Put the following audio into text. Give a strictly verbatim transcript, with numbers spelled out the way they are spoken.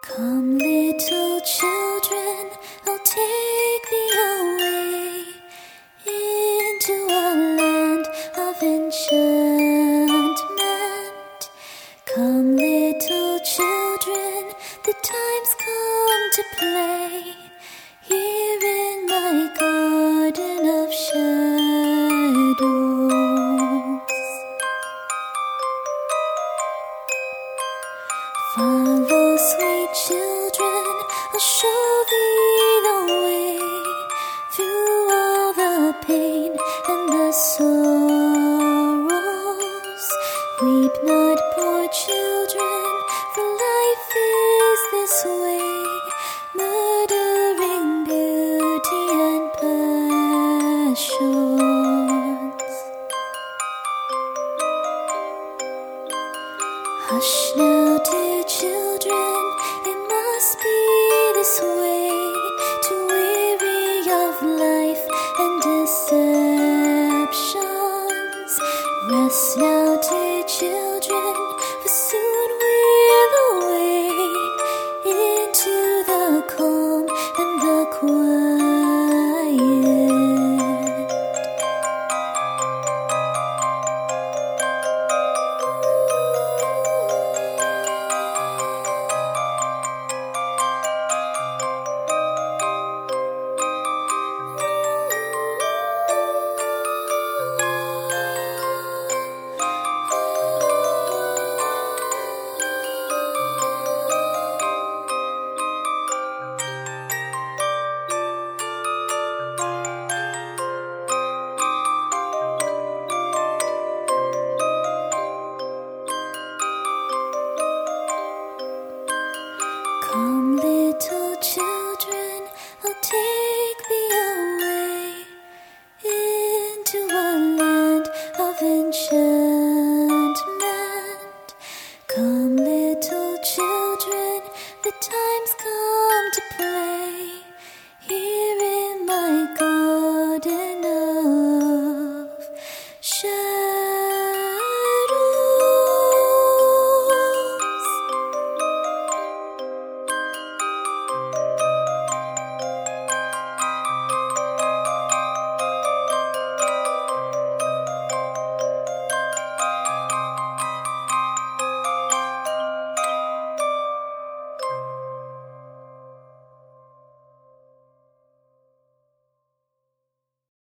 Come, little children, I'll take thee away into a land of enchantment. Come, little children, the time's come to play here in my garden of shadows. Follow, sweet children, I'll show thee the way through all the pain and the sorrows. Weep not, poor children, for life is this way, murdering beauty and passions. Hush now, dear children, it must be this way, to weary of life and deceptions. Rest now, dear children, for soon we'll away into